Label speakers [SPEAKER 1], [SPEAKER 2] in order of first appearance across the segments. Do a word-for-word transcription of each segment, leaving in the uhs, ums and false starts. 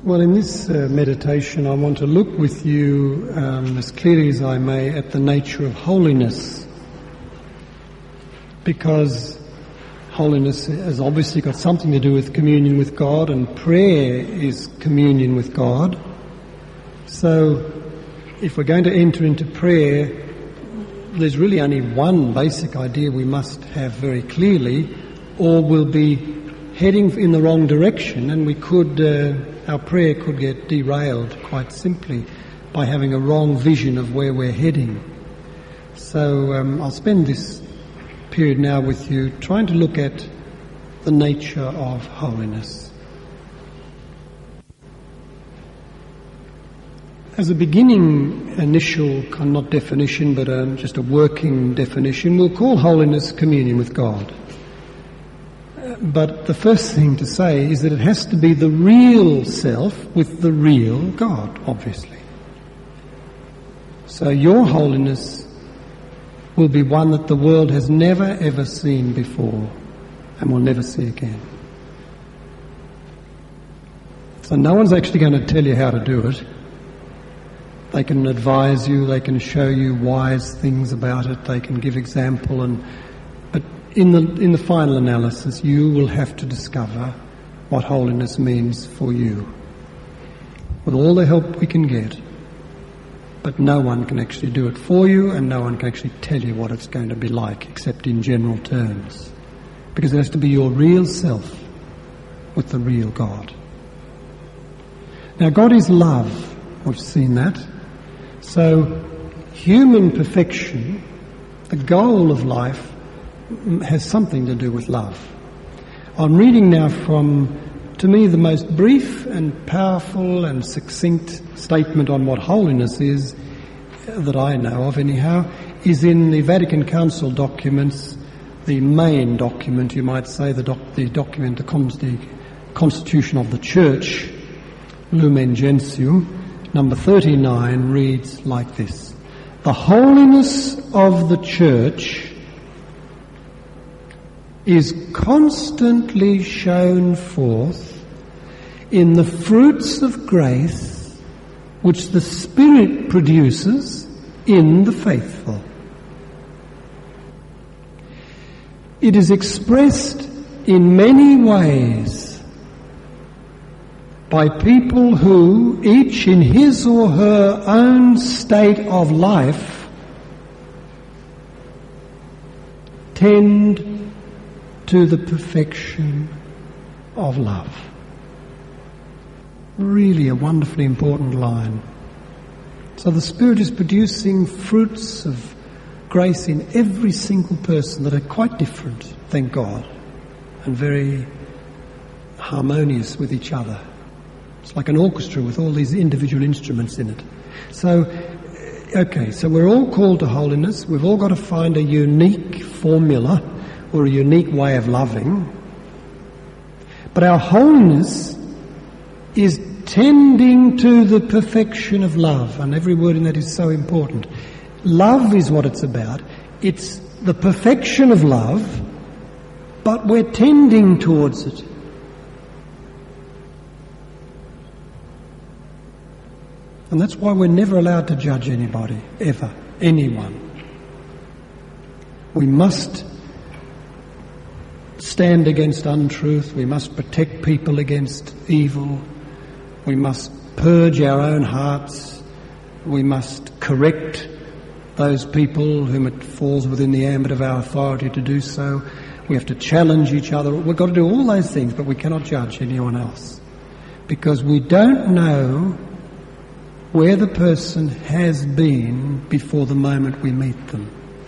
[SPEAKER 1] Well, in this uh, meditation, I want to look with you um, as clearly as I may at the nature of holiness, because holiness has obviously got something to do with communion with God, and prayer is communion with God. So, if we're going to enter into prayer, there's really only one basic idea we must have very clearly, or we'll be heading in the wrong direction, and we could... Uh, Our prayer could get derailed quite simply by having a wrong vision of where we're heading. So um, I'll spend this period now with you trying to look at the nature of holiness. As a beginning initial, not definition, but um, just a working definition, we'll call holiness communion with God. But the first thing to say is that it has to be the real self with the real God, obviously. So your holiness will be one that the world has never ever seen before and will never see again. So no one's actually going to tell you how to do it. They can advise you, they can show you wise things about it, they can give example, and but In the in the final analysis, you will have to discover what holiness means for you, with all the help we can get. But no one can actually do it for you, and no one can actually tell you what it's going to be like, except in general terms, because it has to be your real self with the real God. Now, God is love. We've seen that. So, human perfection, the goal of life, has something to do with love. I'm reading now from, to me, the most brief and powerful and succinct statement on what holiness is, that I know of anyhow, is in the Vatican Council documents, the main document, you might say, the, doc, the document, the, con, the Constitution of the Church, Lumen Gentium, number thirty-nine, reads like this: the holiness of the Church is constantly shown forth in the fruits of grace which the Spirit produces in the faithful. It is expressed in many ways by people who, each in his or her own state of life, tend to the perfection of love. Really a wonderfully important line. So the Spirit is producing fruits of grace in every single person that are quite different, thank God, and very harmonious with each other. It's like an orchestra with all these individual instruments in it. So, okay, so we're all called to holiness. We've all got to find a unique formula or a unique way of loving. But our holiness is tending to the perfection of love, and every word in that is so important. Love is what it's about. It's the perfection of love, but we're tending towards it. And that's why we're never allowed to judge anybody, ever, anyone. We must stand against untruth. We must protect people against evil. We must purge our own hearts. We must correct those people whom it falls within the ambit of our authority to do so. We have to challenge each other. We've got to do all those things, but we cannot judge anyone else, because we don't know where the person has been before the moment we meet them.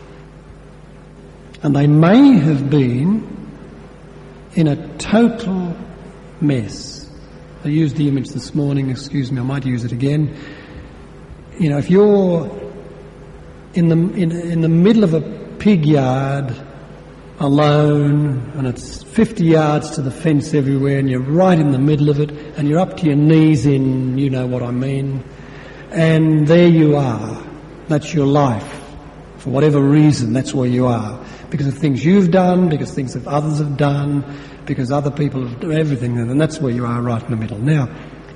[SPEAKER 1] And they may have been in a total mess. I used the image this morning, excuse me, I might use it again. You know, if you're in the in, in the middle of a pig yard alone, and it's fifty yards to the fence everywhere, and you're right in the middle of it, and you're up to your knees in, you know what I mean, and there you are. That's your life. For whatever reason, that's where you are. Because of things you've done, because things that others have done, because other people have done everything, and that's where you are, right in the middle. Now,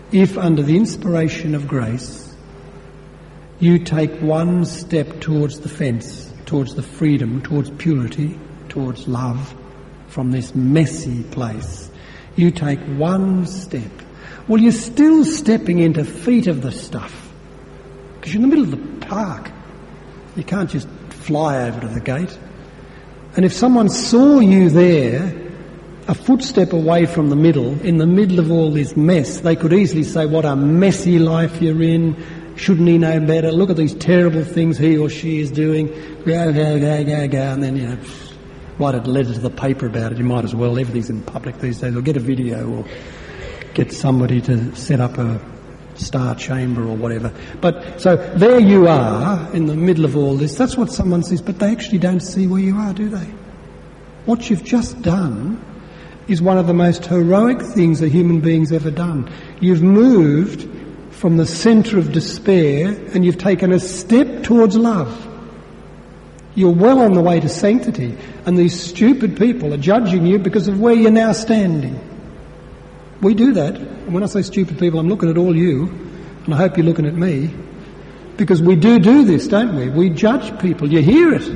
[SPEAKER 1] if under the inspiration of grace you take one step towards the fence, towards the freedom, towards purity, towards love from this messy place, you take one step. Well, you're still stepping into feet of the stuff because you're in the middle of the park. You can't just fly over to the gate. And if someone saw you there, a footstep away from the middle, in the middle of all this mess, they could easily say, what a messy life you're in. Shouldn't he know better? Look at these terrible things he or she is doing. Go, go, go, go, go. And then, you know, write a letter to the paper about it. You might as well. Everything's in public these days. Or get a video or get somebody to set up a star chamber or whatever. But so there you are in the middle of all this. That's what someone says, but they actually don't see where you are, do they? What you've just done is one of the most heroic things a human being's ever done. You've moved from the centre of despair and you've taken a step towards love. You're well on the way to sanctity, and these stupid people are judging you because of where you're now standing. We do that. And when I say stupid people, I'm looking at all you, and I hope you're looking at me, because we do do this, don't we? We judge people. You hear it.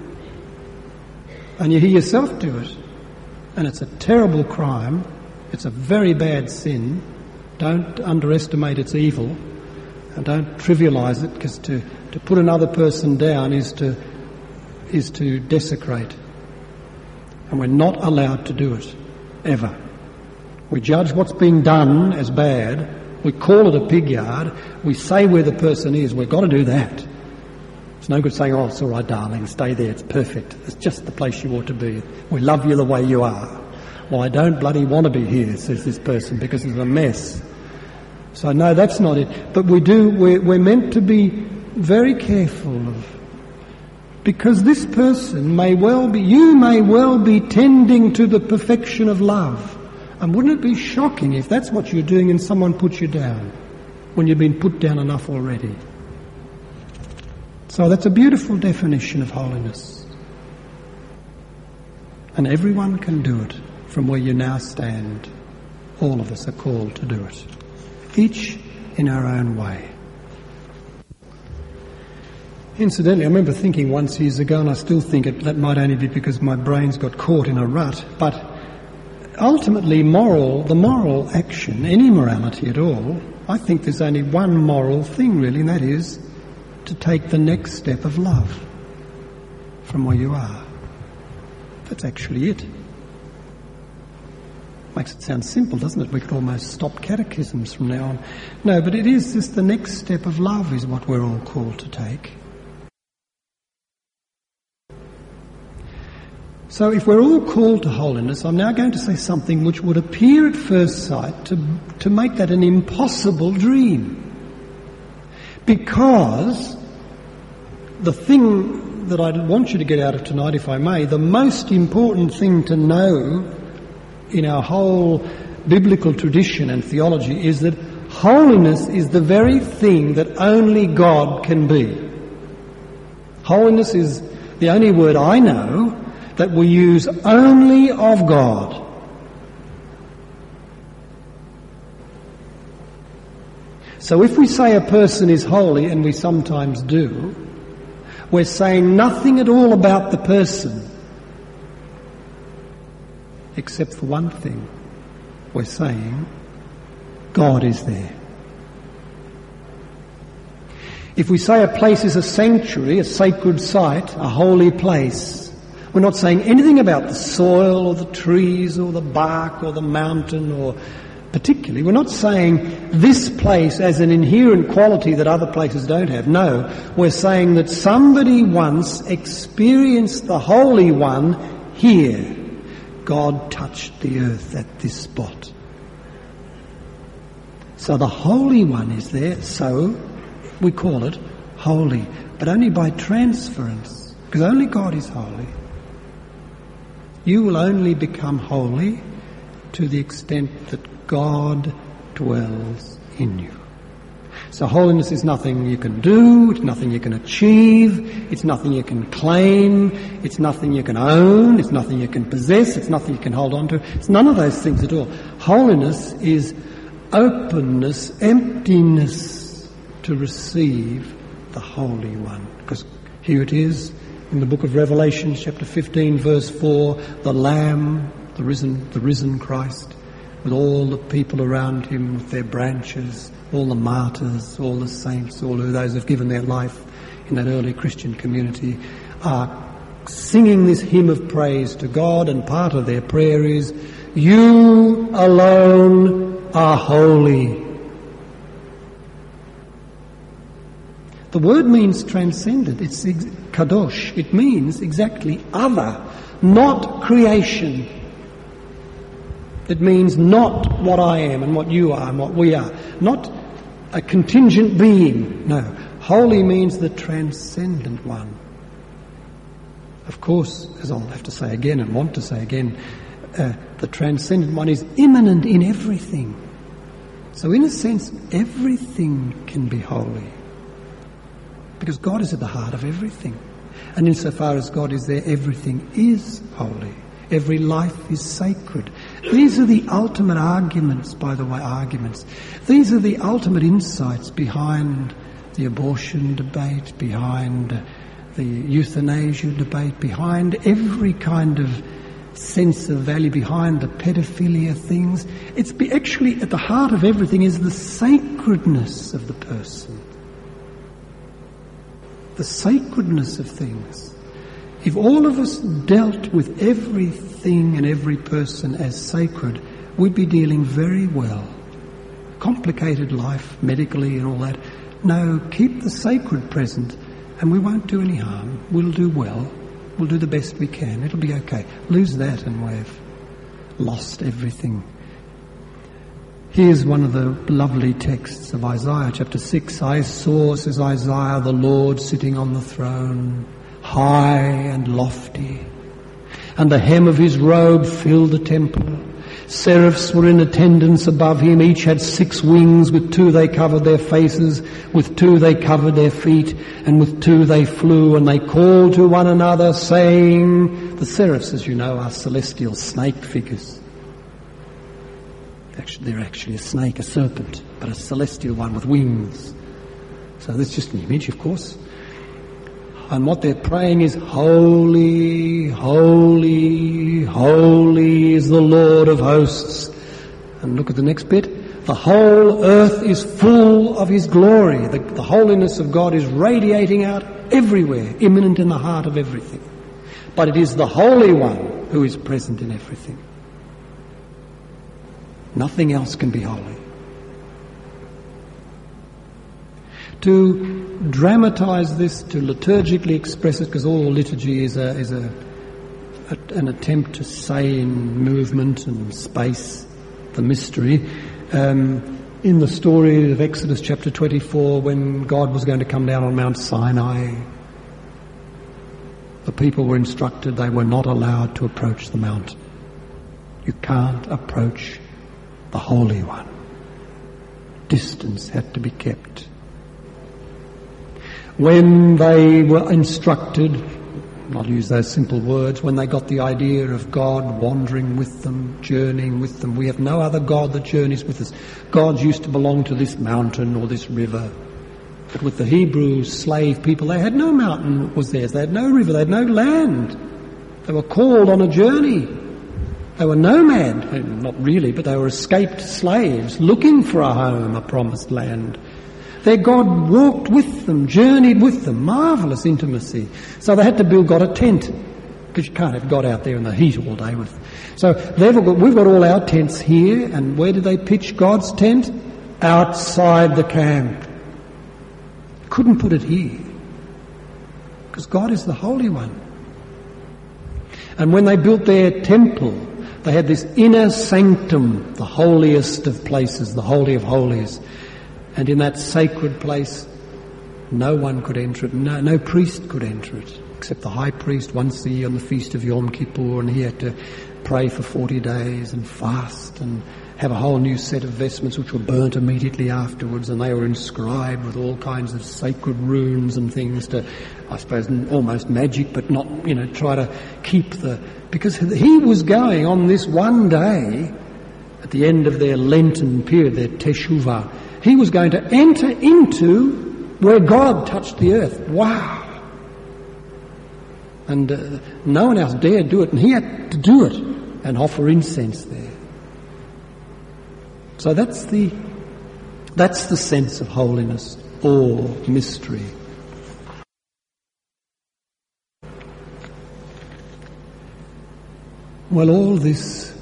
[SPEAKER 1] And you hear yourself do it. And it's a terrible crime. It's a very bad sin. Don't underestimate its evil. And don't trivialise it, because to, to put another person down is to, is to desecrate. And we're not allowed to do it, ever. We judge what's being done as bad. We call it a pig yard. We say where the person is. We've got to do that. It's no good saying, oh, it's all right, darling, stay there, it's perfect. It's just the place you ought to be. We love you the way you are. Well, I don't bloody want to be here, says this person, because it's a mess. So no, that's not it. But we do, we're, we're meant to be very careful of, because this person may well be, you may well be tending to the perfection of love. And wouldn't it be shocking if that's what you're doing and someone puts you down when you've been put down enough already? So that's a beautiful definition of holiness. And everyone can do it from where you now stand. All of us are called to do it, each in our own way. Incidentally, I remember thinking once years ago, and I still think it, that might only be because my brain's got caught in a rut, but ultimately, moral, the moral action, any morality at all, I think there's only one moral thing really, and that is to take the next step of love from where you are. That's actually it. Makes it sound simple, doesn't it? We could almost stop catechisms from now on. No, but it is just the next step of love is what we're all called to take. So if we're all called to holiness, I'm now going to say something which would appear at first sight to, to make that an impossible dream. Because the thing that I want you to get out of tonight, if I may, the most important thing to know in our whole biblical tradition and theology is that holiness is the very thing that only God can be. Holiness is the only word I know that we use only of God. So if we say a person is holy, and we sometimes do, we're saying nothing at all about the person, except for one thing. We're saying God is there. If we say a place is a sanctuary, a sacred site, a holy place, we're not saying anything about the soil or the trees or the bark or the mountain, or particularly, we're not saying this place as an inherent quality that other places don't have. No, we're saying that somebody once experienced the Holy One here. God touched the earth at this spot. So the Holy One is there, so we call it holy, but only by transference, because only God is holy. You will only become holy to the extent that God dwells in you. So holiness is nothing you can do, it's nothing you can achieve, it's nothing you can claim, it's nothing you can own, it's nothing you can possess, it's nothing you can hold on to. It's none of those things at all. Holiness is openness, emptiness to receive the Holy One. Because here it is in the book of Revelation, chapter fifteen, verse four, the Lamb, the risen, the risen Christ, with all the people around him with their branches, all the martyrs, all the saints, all those who have given their life in that early Christian community, are singing this hymn of praise to God, and part of their prayer is, "You alone are holy." The word means transcendent. It's ex- kadosh. It means exactly other, not creation. It means not what I am and what you are and what we are. Not a contingent being. No. Holy means the transcendent one. Of course, as I'll have to say again and want to say again, uh, the transcendent one is immanent in everything. So in a sense, everything can be holy. Because God is at the heart of everything. And insofar as God is there, everything is holy. Every life is sacred. These are the ultimate arguments, by the way, arguments. These are the ultimate insights behind the abortion debate, behind the euthanasia debate, behind every kind of sense of value, behind the pedophilia things. It's be actually at the heart of everything is the sacredness of the person. The sacredness of things. If all of us dealt with everything and every person as sacred, we'd be dealing very well. Complicated life, medically and all that. No, keep the sacred present and we won't do any harm. We'll do well. We'll do the best we can. It'll be okay. Lose that and we've lost everything. Here's one of the lovely texts of Isaiah chapter six. I saw, says Isaiah, the Lord sitting on the throne, high and lofty, and the hem of his robe filled the temple. Seraphs were in attendance above him. Each had six wings. With two they covered their faces, with two they covered their feet, and with two they flew. And they called to one another, saying, the seraphs, as you know, are celestial snake figures. Actually, they're actually a snake, a serpent, but a celestial one with wings. So that's just an image, of course. And what they're praying is, holy, holy, holy is the Lord of hosts. And look at the next bit. The whole earth is full of his glory. The, the holiness of God is radiating out everywhere, immanent in the heart of everything. But it is the Holy One who is present in everything. Nothing else can be holy. To dramatise this, to liturgically express it, because all liturgy is a is a, a an attempt to say in movement and space the mystery. Um, in the story of Exodus chapter twenty-four, when God was going to come down on Mount Sinai, the people were instructed they were not allowed to approach the mountain. You can't approach the Holy One. Distance had to be kept. When they were instructed, I'll use those simple words, when they got the idea of God wandering with them, journeying with them, we have no other God that journeys with us. Gods used to belong to this mountain or this river. But with the Hebrew slave people, they had no mountain that was theirs. They had no river. They had no land. They were called on a journey. They were nomad, not really, but they were escaped slaves looking for a home, a promised land. Their God walked with them, journeyed with them, marvellous intimacy. So they had to build God a tent, because you can't have God out there in the heat all day. With. So they've got, we've got all our tents here, and where did they pitch God's tent? Outside the camp. Couldn't put it here, because God is the Holy One. And when they built their temple, they had this inner sanctum, the holiest of places, the Holy of Holies. And in that sacred place, no one could enter it, no, no priest could enter it, except the high priest once a year on the feast of Yom Kippur, and he had to pray for forty days and fast and have a whole new set of vestments which were burnt immediately afterwards, and they were inscribed with all kinds of sacred runes and things to, I suppose, almost magic, but not, you know, try to keep the... Because he was going on this one day at the end of their Lenten period, their Teshuvah, he was going to enter into where God touched the earth. Wow! And uh, no one else dared do it, and he had to do it and offer incense there. So that's the that's the sense of holiness or mystery. Well, all this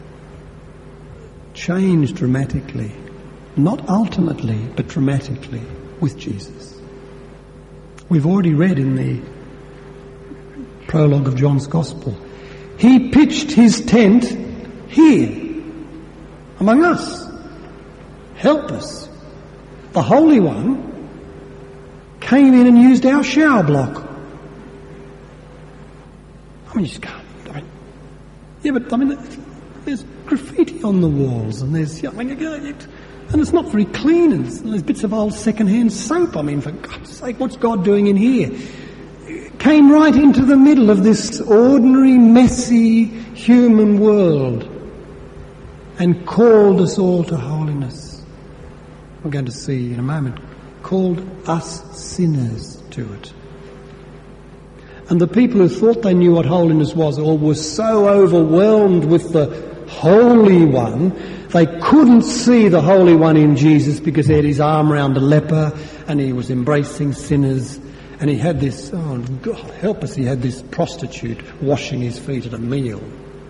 [SPEAKER 1] changed dramatically, not ultimately, but dramatically with Jesus. We've already read in the prologue of John's Gospel, he pitched his tent here, among us. Help us. The Holy One came in and used our shower block. I mean, you just can't. I mean, yeah, but I mean, there's graffiti on the walls, and there's, I mean, and it's not very clean, and there's bits of old second-hand soap. I mean, for God's sake, what's God doing in here? Came right into the middle of this ordinary, messy human world and called us all to holiness. We're going to see in a moment. Called us sinners to it. And the people who thought they knew what holiness was or were so overwhelmed with the Holy One, they couldn't see the Holy One in Jesus because he had his arm around a leper and he was embracing sinners. And he had this, oh God help us, he had this prostitute washing his feet at a meal.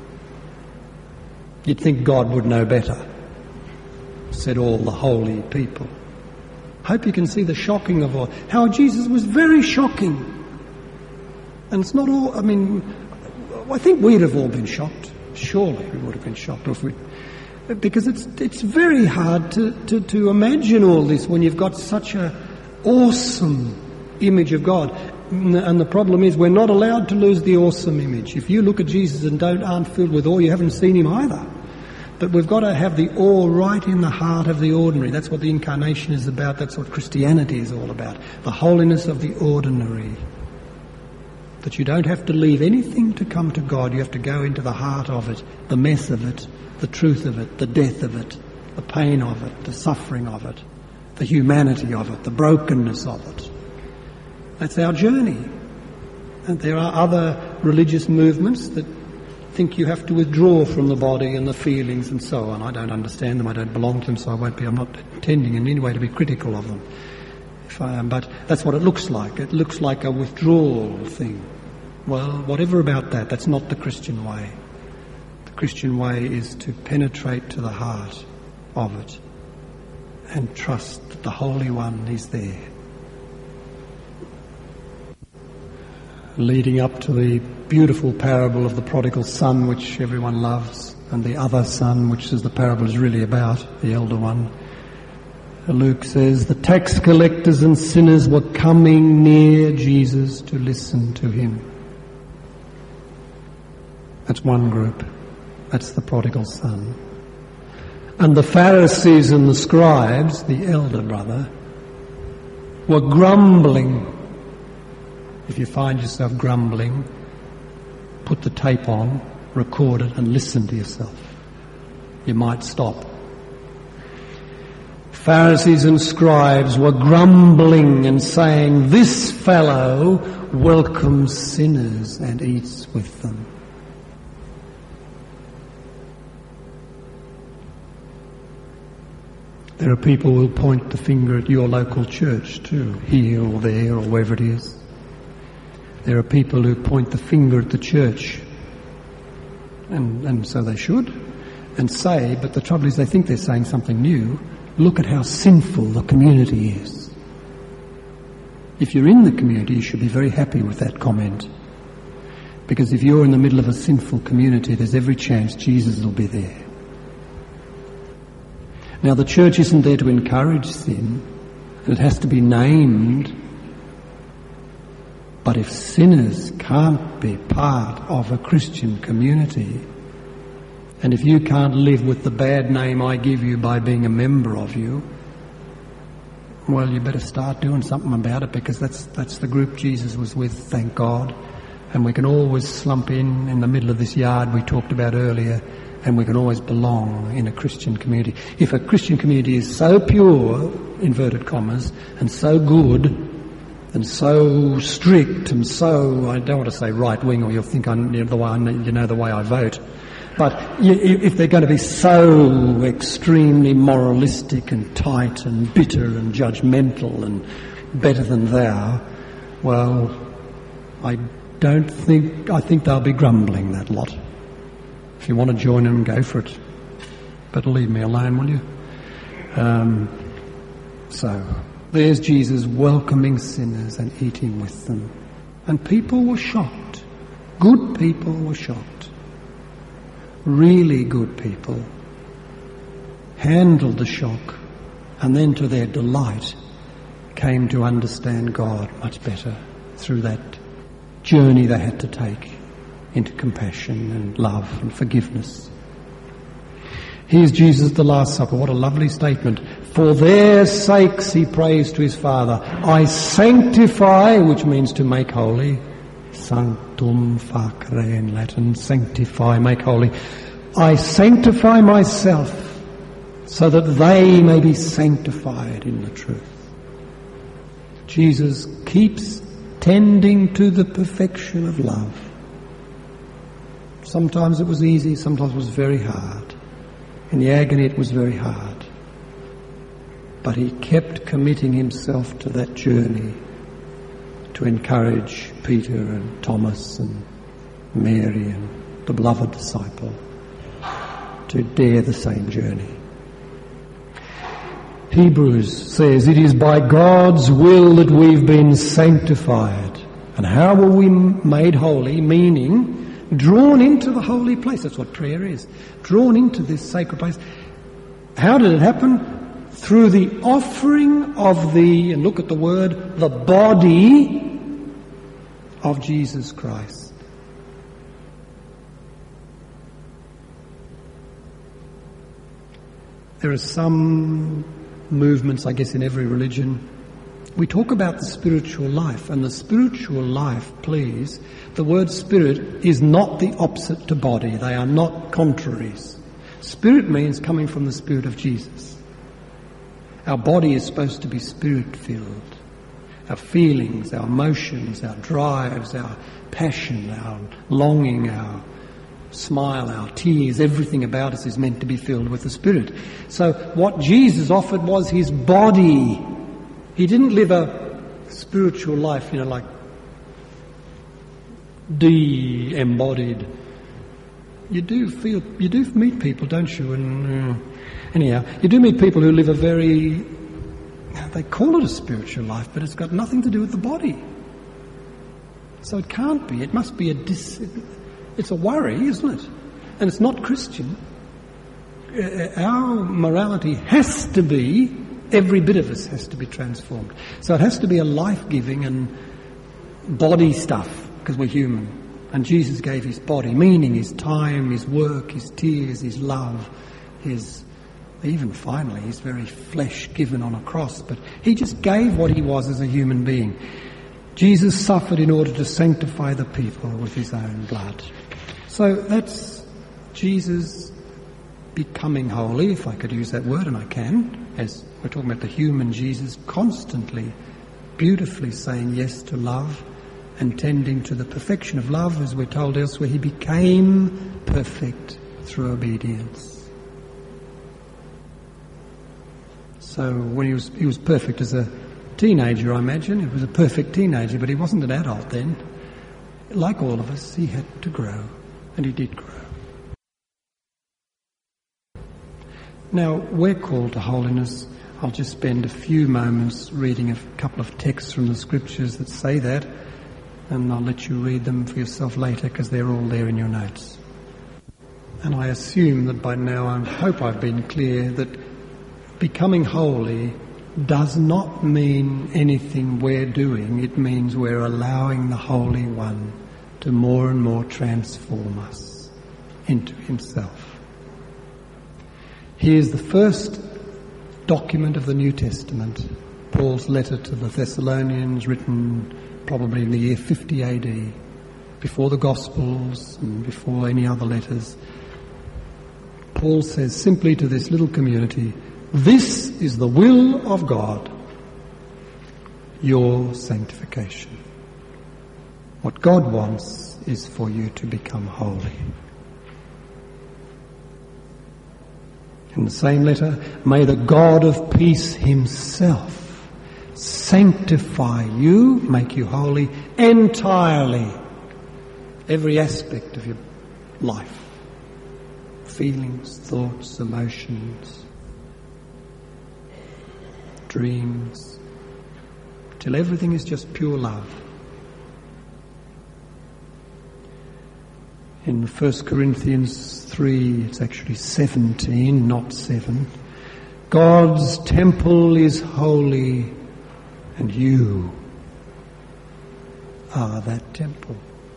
[SPEAKER 1] You'd think God would know better, said all the holy people. Hope you can see the shocking of all, how Jesus was very shocking. And it's not all, I mean, I think we'd have all been shocked. Surely we would have been shocked if we, because it's it's very hard to, to, to imagine all this when you've got such a awesome image of God. And the problem is we're not allowed to lose the awesome image. If you look at Jesus and don't aren't filled with awe, you haven't seen him either. But we've got to have the awe right in the heart of the ordinary. That's what the incarnation is about. That's what Christianity is all about. The holiness of the ordinary. That you don't have to leave anything to come to God. You have to go into the heart of it, the mess of it, the truth of it, the death of it, the pain of it, the suffering of it, the humanity of it, the brokenness of it. That's our journey. And there are other religious movements that think you have to withdraw from the body and the feelings and so on. I don't understand them, I don't belong to them, so I won't be, I'm not intending in any way to be critical of them. If I am, but that's what it looks like. It looks like a withdrawal thing. Well, whatever about that, that's not the Christian way. The Christian way is to penetrate to the heart of it and trust that the Holy One is there. Leading up to the beautiful parable of the prodigal son, which everyone loves, and the other son, which is the parable is really about, the elder one. Luke says, the tax collectors and sinners were coming near Jesus to listen to him. That's one group. That's the prodigal son. And the Pharisees and the scribes, the elder brother, were grumbling. If you find yourself grumbling, put the tape on, record it, and listen to yourself. You might stop. Pharisees and scribes were grumbling and saying, this fellow welcomes sinners and eats with them. There are people who will point the finger at your local church too, here or there or wherever it is. There are people who point the finger at the church, and, and so they should, and say, but the trouble is they think they're saying something new. Look at how sinful the community is. If you're in the community, you should be very happy with that comment. Because if you're in the middle of a sinful community, there's every chance Jesus will be there. Now, the church isn't there to encourage sin. It has to be named. But if sinners can't be part of a Christian community, and if you can't live with the bad name I give you by being a member of you, well, you better start doing something about it, because that's that's the group Jesus was with, thank God. And we can always slump in in the middle of this yard we talked about earlier and we can always belong in a Christian community. If a Christian community is so pure, inverted commas, and so good, and so strict, and so, I don't want to say right-wing, or you'll think I, you know, the way I, you know the way I vote, but if they're going to be so extremely moralistic and tight and bitter and judgmental and better than thou, well, I don't think, I think they'll be grumbling, that lot. If you want to join them, go for it. But leave me alone, will you? Um, so, there's Jesus welcoming sinners and eating with them. And people were shocked. Good people were shocked. Really good people handled the shock, and then to their delight came to understand God much better through that journey they had to take into compassion and love and forgiveness. Here's Jesus at the Last Supper. What a lovely statement. For their sakes he prays to his Father. I sanctify, which means to make holy. Sanctum facere in Latin. Sanctify, make holy. I sanctify myself so that they may be sanctified in the truth. Jesus keeps tending to the perfection of love. Sometimes it was easy, sometimes it was very hard. In the agony it was very hard. But he kept committing himself to that journey to encourage Peter and Thomas and Mary and the beloved disciple to dare the same journey. Hebrews says, it is by God's will that we've been sanctified. And how were we made holy? Meaning, drawn into the holy place. That's what prayer is. Drawn into this sacred place. How did it happen? Through the offering of the, and look at the word, the body of Jesus Christ. There are some movements, I guess, in every religion. We talk about the spiritual life, and the spiritual life, please, the word spirit is not the opposite to body. They are not contraries. Spirit means coming from the Spirit of Jesus. Our body is supposed to be spirit-filled. Our feelings, our emotions, our drives, our passion, our longing, our smile, our tears, everything about us is meant to be filled with the Spirit. So what Jesus offered was his body. He didn't live a spiritual life, you know, like de-embodied. You do feel, you do meet people, don't you? And uh, anyhow, you do meet people who live a very, they call it a spiritual life, but it's got nothing to do with the body. So it can't be. It must be a dis. It's a worry, isn't it? And it's not Christian. Uh, our morality has to be. Every bit of us has to be transformed. So it has to be a life-giving and body stuff, because we're human. And Jesus gave his body, meaning his time, his work, his tears, his love, his, even finally, his very flesh given on a cross. But he just gave what he was as a human being. Jesus suffered in order to sanctify the people with his own blood. So that's Jesus becoming holy, if I could use that word, and I can, as we're talking about the human Jesus, constantly, beautifully saying yes to love and tending to the perfection of love, as we're told elsewhere. He became perfect through obedience. So when he was, he was perfect as a teenager, I imagine. He was a perfect teenager, but he wasn't an adult then. Like all of us, he had to grow, and he did grow. Now, we're called to holiness. I'll just spend a few moments reading a couple of texts from the scriptures that say that, and I'll let you read them for yourself later, because they're all there in your notes. And I assume that by now, I hope I've been clear, that becoming holy does not mean anything we're doing. It means we're allowing the Holy One to more and more transform us into himself. Here's the first document of the New Testament, Paul's letter to the Thessalonians, written probably in the year fifty A D, before the Gospels and before any other letters. Paul says simply to this little community, this is the will of God, your sanctification. What God wants is for you to become holy. In the same letter, may the God of peace himself sanctify you, make you holy entirely. Every aspect of your life. Feelings, thoughts, emotions, dreams, till everything is just pure love. In First Corinthians three, it's actually seventeen, not seven. God's temple is holy, and you are that temple.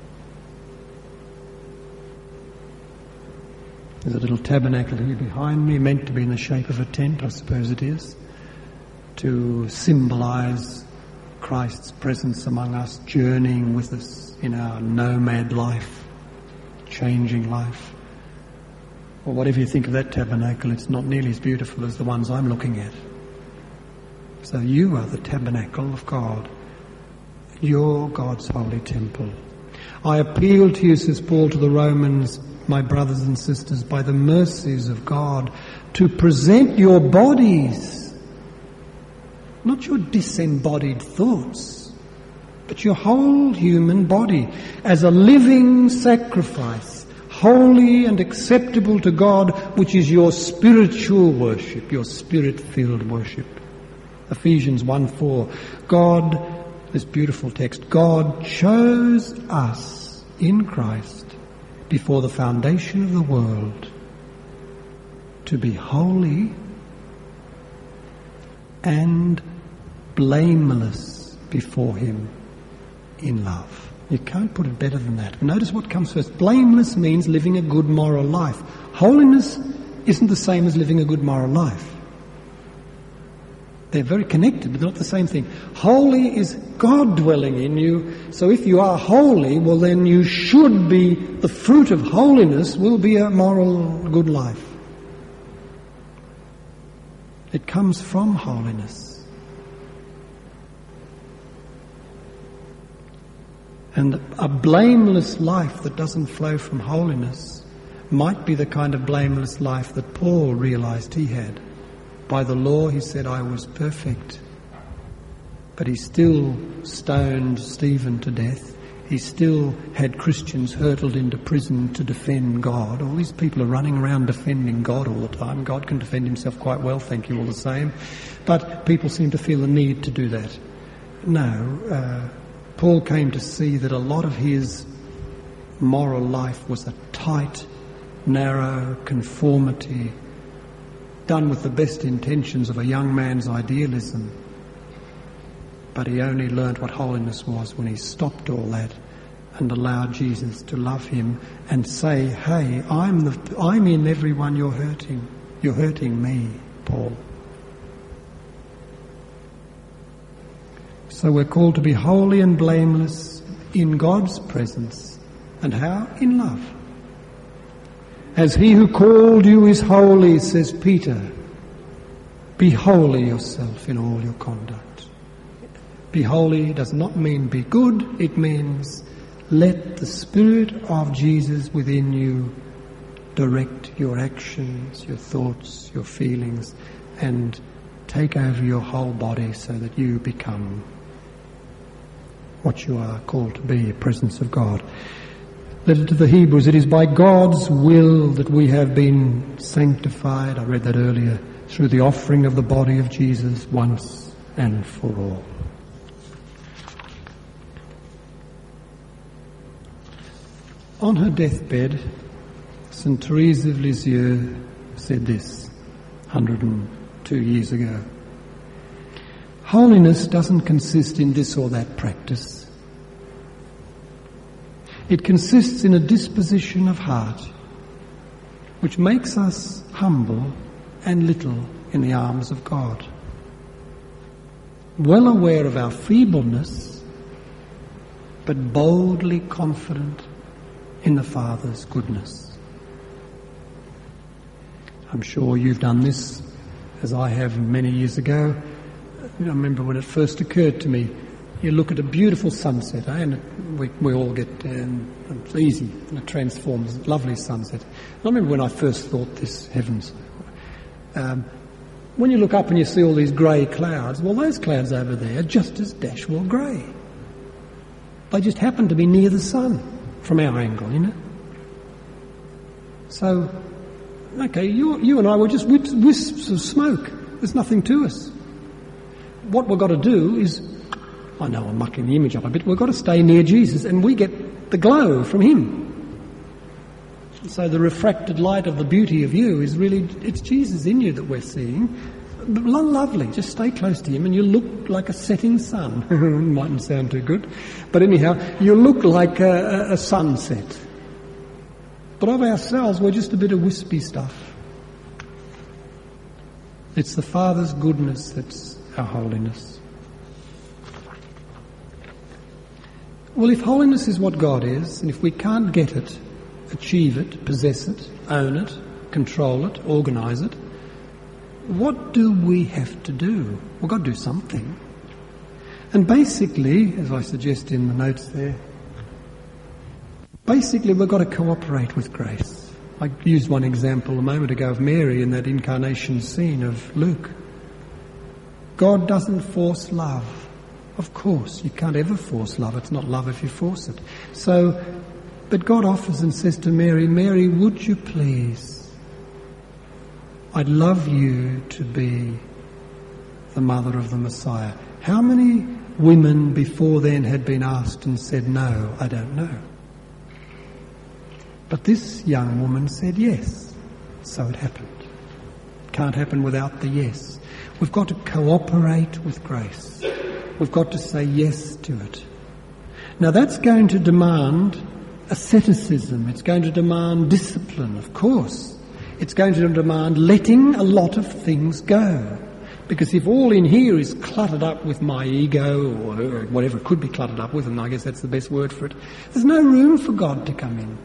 [SPEAKER 1] There's a little tabernacle here behind me, meant to be in the shape of a tent, I suppose it is, to symbolise Christ's presence among us, journeying with us in our nomad life, changing life. Or whatever you think of that tabernacle, it's not nearly as beautiful as the ones I'm looking at. So you are the tabernacle of God. You're God's holy temple. I appeal to you, says Paul to the Romans, my brothers and sisters, by the mercies of God, to present your bodies, not your disembodied thoughts, but your whole human body, as a living sacrifice, holy and acceptable to God, which is your spiritual worship, your spirit-filled worship. Ephesians one four. God, this beautiful text, God chose us in Christ before the foundation of the world to be holy and blameless before him in love. You can't put it better than that. Notice what comes first. Blameless means living a good moral life. Holiness isn't the same as living a good moral life. They're very connected, but not the same thing. Holy is God dwelling in you. So if you are holy, well then you should be, the fruit of holiness will be a moral good life. It comes from holiness. And a blameless life that doesn't flow from holiness might be the kind of blameless life that Paul realized he had. By the law, he said, I was perfect. But he still stoned Stephen to death. He still had Christians hurtled into prison to defend God. All these people are running around defending God all the time. God can defend himself quite well, thank you all the same. But people seem to feel the need to do that. No, uh, Paul came to see that a lot of his moral life was a tight, narrow conformity, done with the best intentions of a young man's idealism. But he only learned what holiness was when he stopped all that and allowed Jesus to love him and say, hey, I'm the, I'm in everyone you're hurting. You're hurting me, Paul. So we're called to be holy and blameless in God's presence. And how? In love. As he who called you is holy, says Peter, be holy yourself in all your conduct. Be holy does not mean be good, it means let the Spirit of Jesus within you direct your actions, your thoughts, your feelings, and take over your whole body so that you become what you are called to be, a presence of God. Letter to the Hebrews, it is by God's will that we have been sanctified, I read that earlier, through the offering of the body of Jesus once and for all. On her deathbed, Saint Therese of Lisieux said this one hundred two years ago. Holiness doesn't consist in this or that practice. It consists in a disposition of heart which makes us humble and little in the arms of God. Well aware of our feebleness, but boldly confident in the Father's goodness. I'm sure you've done this, as I have many years ago. I remember when it first occurred to me, you look at a beautiful sunset, eh, and we, we all get, um, it's easy, and it transforms, lovely sunset. I remember when I first thought this, heavens, um, when you look up and you see all these grey clouds, well, those clouds over there are just as Dashwell grey. They just happen to be near the sun from our angle, you know. So, okay, you, you and I were just whips, wisps of smoke. There's nothing to us. What we've got to do is, I know I'm mucking the image up a bit, we've got to stay near Jesus and we get the glow from him. So the refracted light of the beauty of you is really, it's Jesus in you that we're seeing. Lovely, just stay close to him and you look like a setting sun. Mightn't sound too good. But anyhow, you look like a, a sunset. But of ourselves, we're just a bit of wispy stuff. It's the Father's goodness that's our holiness. Well, if holiness is what God is, and if we can't get it, achieve it, possess it, own it, control it, organise it, what do we have to do? We've got to do something. And basically, as I suggest in the notes there, basically we've got to cooperate with grace. I used one example a moment ago of Mary in that incarnation scene of Luke. God doesn't force love. Of course, you can't ever force love. It's not love if you force it. So, but God offers and says to Mary, Mary, would you please, I'd love you to be the mother of the Messiah. How many women before then had been asked and said, no, I don't know? But this young woman said yes. So it happened. Can't happen without the yes. We've got to cooperate with grace. We've got to say yes to it. Now that's going to demand asceticism. It's going to demand discipline, of course. It's going to demand letting a lot of things go. Because if all in here is cluttered up with my ego, or whatever it could be cluttered up with, and I guess that's the best word for it, there's no room for God to come in.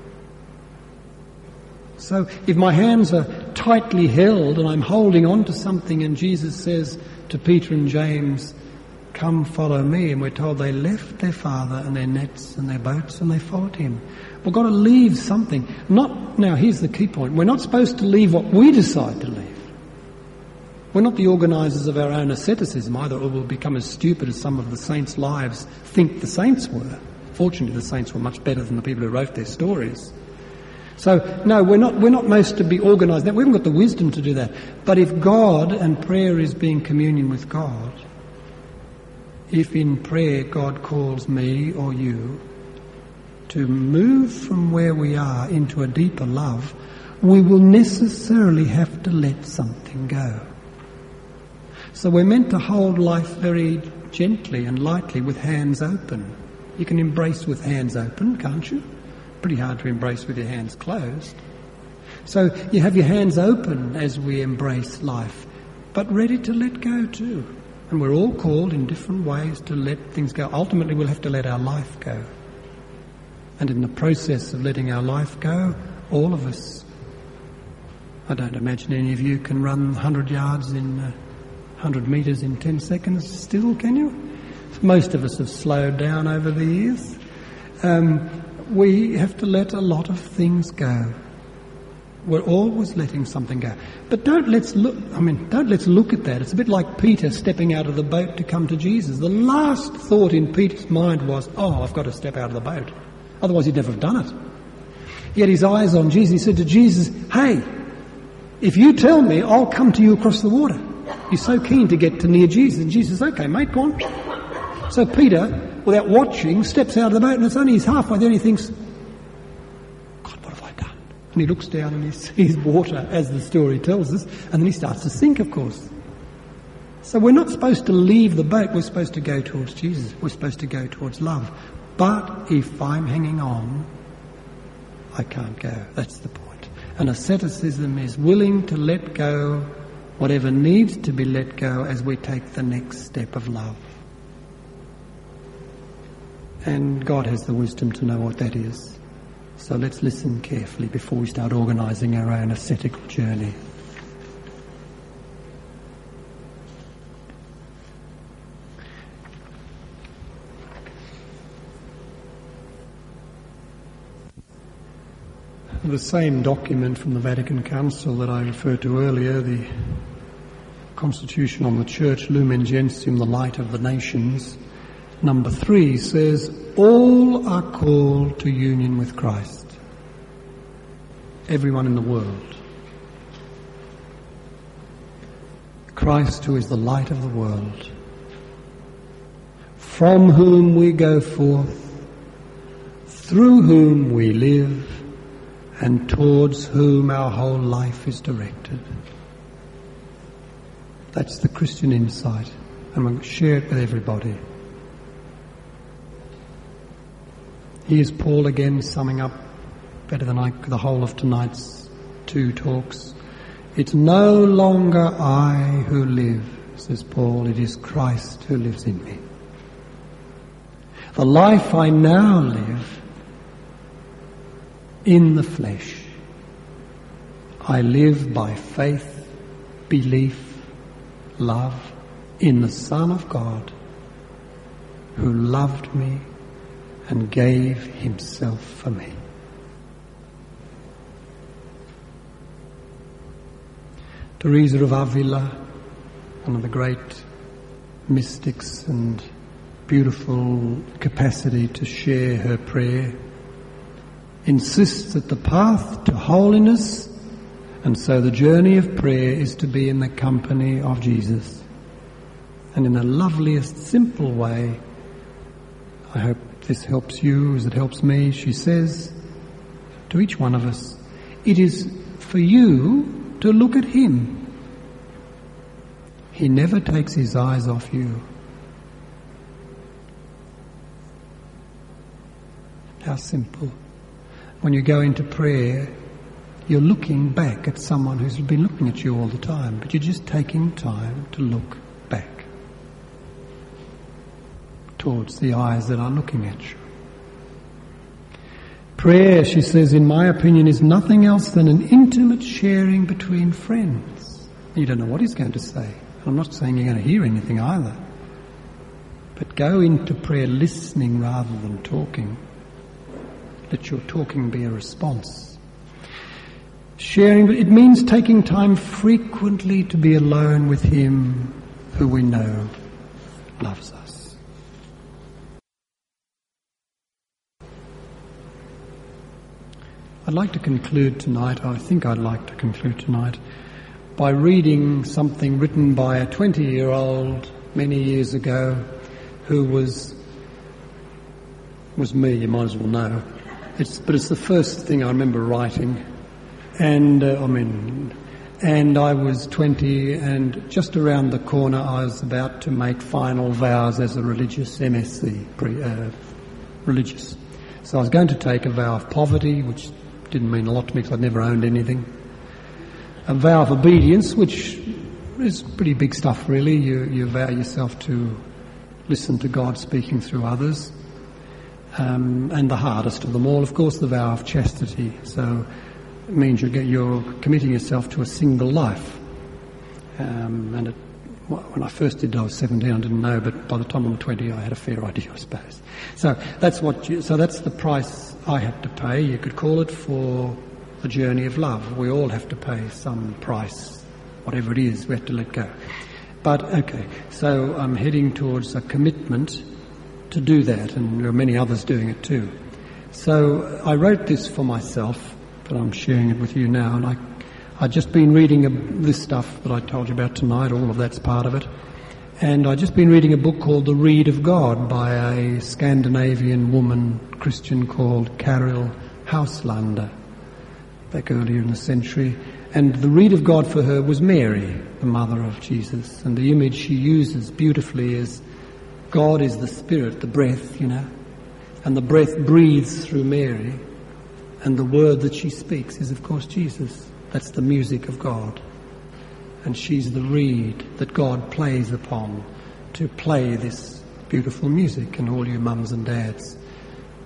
[SPEAKER 1] So if my hands are tightly held and I'm holding on to something and Jesus says to Peter and James, come follow me, and we're told they left their father and their nets and their boats and they followed him. We've got to leave something. Not, now here's the key point, we're not supposed to leave what we decide to leave. We're not the organisers of our own asceticism either, or we'll become as stupid as some of the saints' lives think the saints were. Fortunately, the saints were much better than the people who wrote their stories. So, no, we're not, we're not most to be organised. We haven't got the wisdom to do that. But if God, and prayer is being communion with God, if in prayer God calls me or you to move from where we are into a deeper love, we will necessarily have to let something go. So we're meant to hold life very gently and lightly with hands open. You can embrace with hands open, can't you? Pretty hard to embrace with your hands closed. So you have your hands open as we embrace life, but ready to let go too. And we're all called in different ways to let things go. Ultimately, we'll have to let our life go. And in the process of letting our life go, all of us, I don't imagine any of you can run one hundred yards in uh, one hundred metres in ten seconds still, can you? Most of us have slowed down over the years. Um, we have to let a lot of things go. We're always letting something go. But don't let's look, I mean, don't let's look at that. It's a bit like Peter stepping out of the boat to come to Jesus. The last thought in Peter's mind was, oh, I've got to step out of the boat. Otherwise he'd never have done it. He had his eyes on Jesus. He said to Jesus, hey, if you tell me, I'll come to you across the water. He's so keen to get to near Jesus. And Jesus says, okay, mate, go on. So Peter, without watching, steps out of the boat, and it's only he's halfway there and he thinks, God, what have I done? And he looks down and he sees water, as the story tells us, and then he starts to sink, of course. So we're not supposed to leave the boat, we're supposed to go towards Jesus. We're supposed to go towards love. But if I'm hanging on, I can't go. That's the point. And asceticism is willing to let go whatever needs to be let go as we take the next step of love. And God has the wisdom to know what that is. So let's listen carefully before we start organising our own ascetical journey. The same document from the Vatican Council that I referred to earlier, the Constitution on the Church, Lumen Gentium, the Light of the Nations, number three says, all are called to union with Christ. Everyone in the world. Christ, who is the light of the world, from whom we go forth, through whom we live, and towards whom our whole life is directed. That's the Christian insight, and we'll share it with everybody. Here's Paul again summing up better than I, the whole of tonight's two talks. It's no longer I who live, says Paul, it is Christ who lives in me. The life I now live in the flesh, I live by faith, belief, love in the Son of God, who loved me and gave himself for me. Teresa of Avila, one of the great mystics and beautiful capacity to share her prayer, insists that the path to holiness, and so the journey of prayer, is to be in the company of Jesus. And in the loveliest, simple way, I hope this helps you as it helps me, she says to each one of us, it is for you to look at him. He never takes his eyes off you. How simple. When you go into prayer, you're looking back at someone who's been looking at you all the time, but you're just taking time to look back towards the eyes that are looking at you. Prayer, she says, in my opinion, is nothing else than an intimate sharing between friends. You don't know what he's going to say. I'm not saying you're going to hear anything either. But go into prayer listening rather than talking. Let your talking be a response. Sharing, it means taking time frequently to be alone with him who we know loves us. I'd like to conclude tonight, I think I'd like to conclude tonight, by reading something written by a twenty-year-old many years ago who was, was me, you might as well know. It's, but it's the first thing I remember writing, and uh, I mean, and I was twenty, and just around the corner I was about to make final vows as a religious M S C, pre, uh, religious. So I was going to take a vow of poverty, which didn't mean a lot to me because I'd never owned anything. A vow of obedience, which is pretty big stuff really. You, you vow yourself to listen to God speaking through others. Um, and the hardest of them all, of course, the vow of chastity. So it means you're, you're committing yourself to a single life. Um, and it, when I first did it, I was seventeen. I didn't know, but by the time I'm twenty, I had a fair idea, I suppose. So that's what. You, so that's the price I had to pay. You could call it for the journey of love. We all have to pay some price, whatever it is. We have to let go. But okay, so I'm heading towards a commitment to do that, and there are many others doing it too. So I wrote this for myself, but I'm sharing it with you now, and I, I'd just been reading a, this stuff that I told you about tonight, all of that's part of it, and I'd just been reading a book called The Reed of God by a Scandinavian woman, Christian, called Caril Hauslander, back earlier in the century, and the Reed of God for her was Mary, the mother of Jesus, and the image she uses beautifully is God is the Spirit, the breath, you know, and the breath breathes through Mary, and the word that she speaks is, of course, Jesus. That's the music of God. And she's the reed that God plays upon to play this beautiful music, and all you mums and dads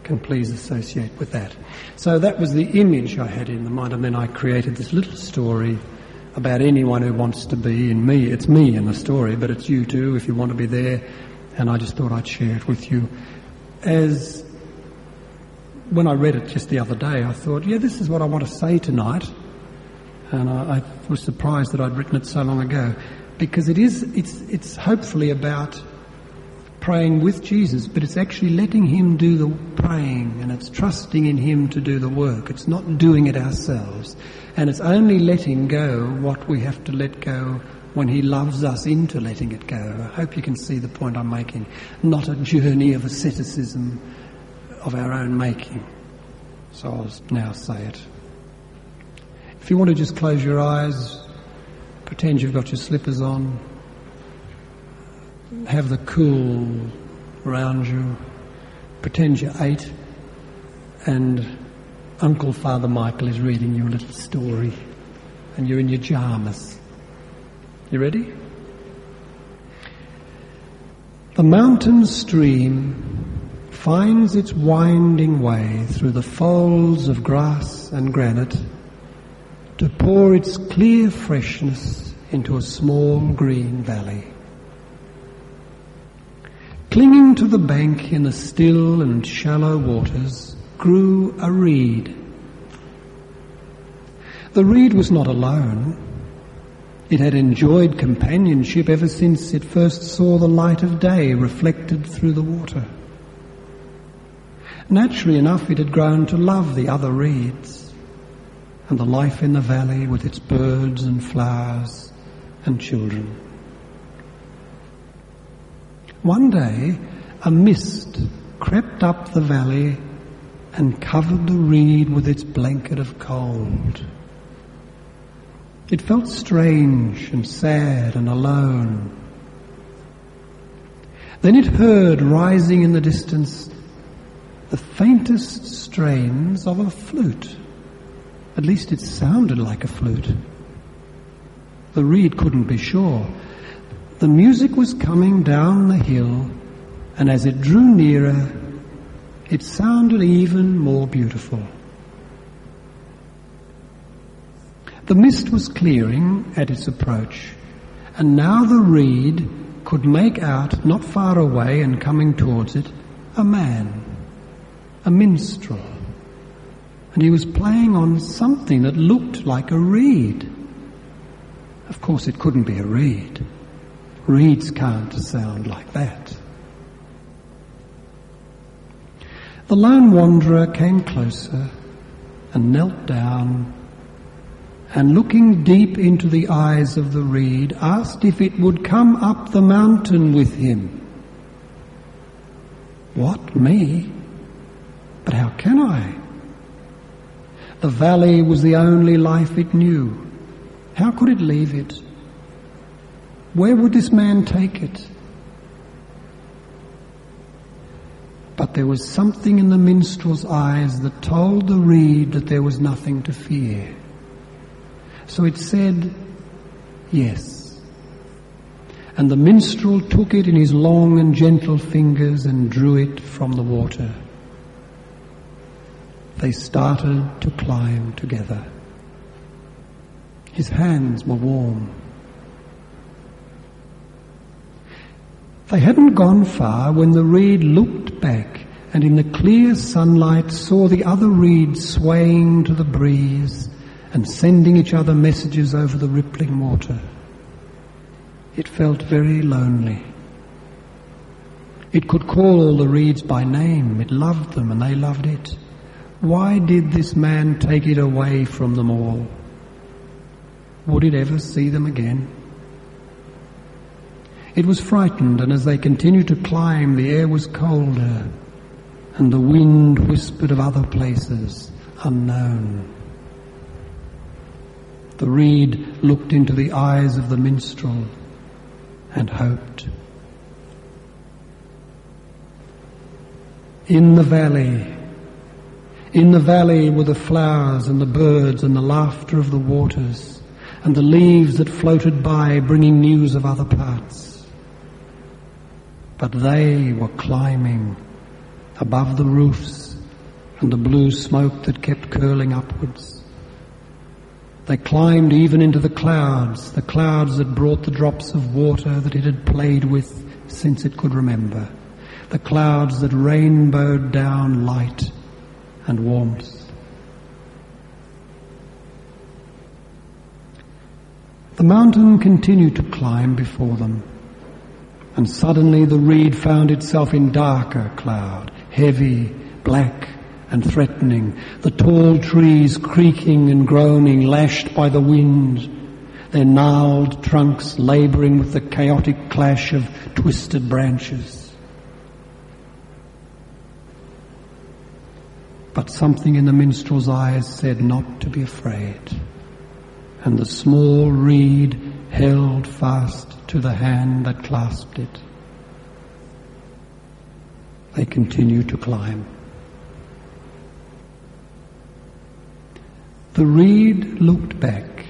[SPEAKER 1] can please associate with that. So that was the image I had in the mind, and then I created this little story about anyone who wants to be in me. It's me in the story, but it's you too if you want to be there, and I just thought I'd share it with you. As when I read it just the other day, I thought, yeah, this is what I want to say tonight, and I, I was surprised that I'd written it so long ago, because it is, it's, it's hopefully about praying with Jesus, but it's actually letting him do the praying, and it's trusting in him to do the work. It's not doing it ourselves, and it's only letting go what we have to let go when he loves us into letting it go. I hope you can see the point I'm making. Not a journey of asceticism of our own making. So I'll now say it. If you want to just close your eyes, pretend you've got your slippers on, have the cool around you, pretend you're eight, and Uncle Father Michael is reading you a little story, and you're in your pyjamas. You ready? The mountain stream finds its winding way through the folds of grass and granite to pour its clear freshness into a small green valley. Clinging to the bank in the still and shallow waters grew a reed. The reed was not alone. It had enjoyed companionship ever since it first saw the light of day reflected through the water. Naturally enough, it had grown to love the other reeds and the life in the valley with its birds and flowers and children. One day, a mist crept up the valley and covered the reed with its blanket of cold. It felt strange and sad and alone. Then it heard, rising in the distance, the faintest strains of a flute. At least it sounded like a flute. The reed couldn't be sure. The music was coming down the hill, and as it drew nearer, it sounded even more beautiful. The mist was clearing at its approach, and now the reed could make out, not far away and coming towards it, a man, a minstrel, and he was playing on something that looked like a reed. Of course, it couldn't be a reed. Reeds can't sound like that. The lone wanderer came closer and knelt down, and looking deep into the eyes of the reed, asked if it would come up the mountain with him. What, me? But how can I? The valley was the only life it knew. How could it leave it? Where would this man take it? But there was something in the minstrel's eyes that told the reed that there was nothing to fear. So it said, yes. And the minstrel took it in his long and gentle fingers and drew it from the water. They started to climb together. His hands were warm. They hadn't gone far when the reed looked back and in the clear sunlight saw the other reeds swaying to the breeze and sending each other messages over the rippling water. It felt very lonely. It could call all the reeds by name. It loved them and they loved it. Why did this man take it away from them all? Would it ever see them again? It was frightened, and as they continued to climb, the air was colder, and the wind whispered of other places unknown. The reed looked into the eyes of the minstrel and hoped. In the valley, in the valley were the flowers and the birds and the laughter of the waters and the leaves that floated by bringing news of other parts. But they were climbing above the roofs and the blue smoke that kept curling upwards. They climbed even into the clouds, the clouds that brought the drops of water that it had played with since it could remember, the clouds that rainbowed down light and warmth. The mountain continued to climb before them, and suddenly the reed found itself in darker cloud, heavy, black and threatening, the tall trees creaking and groaning, lashed by the wind, their gnarled trunks labouring with the chaotic clash of twisted branches. But something in the minstrel's eyes said not to be afraid, and the small reed held fast to the hand that clasped it. They continued to climb. The reed looked back.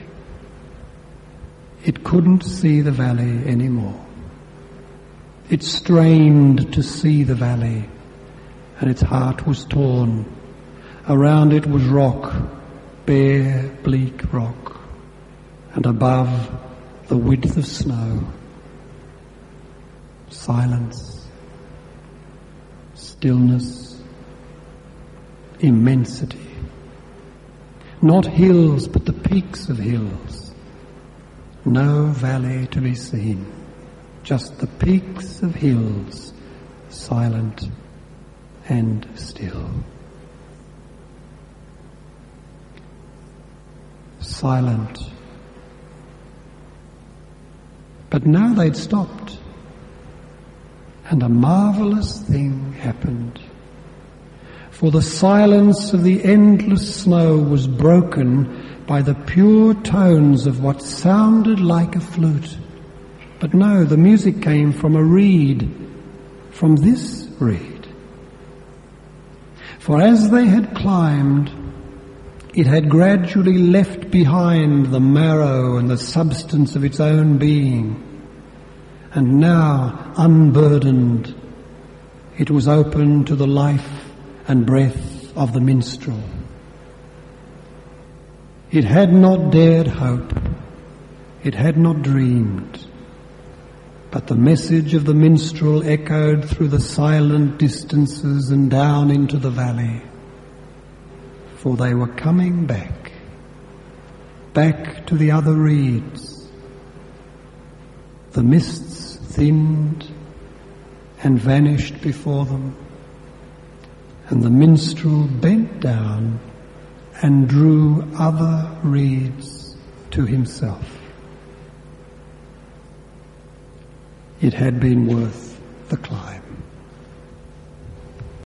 [SPEAKER 1] It couldn't see the valley anymore. It strained to see the valley, and its heart was torn. Around it was rock, bare, bleak rock, and above the width of snow. Silence, stillness, immensity. Not hills, but the peaks of hills. No valley to be seen, just the peaks of hills, silent and still. Silent. But now they'd stopped, and a marvellous thing happened. For the silence of the endless snow was broken by the pure tones of what sounded like a flute. But no, the music came from a reed, from this reed. For as they had climbed, it had gradually left behind the marrow and the substance of its own being, and now, unburdened, it was open to the life and breath of the minstrel. It had not dared hope, it had not dreamed, but the message of the minstrel echoed through the silent distances and down into the valley. For they were coming back, back to the other reeds. The mists thinned and vanished before them, and the minstrel bent down and drew other reeds to himself. It had been worth the climb.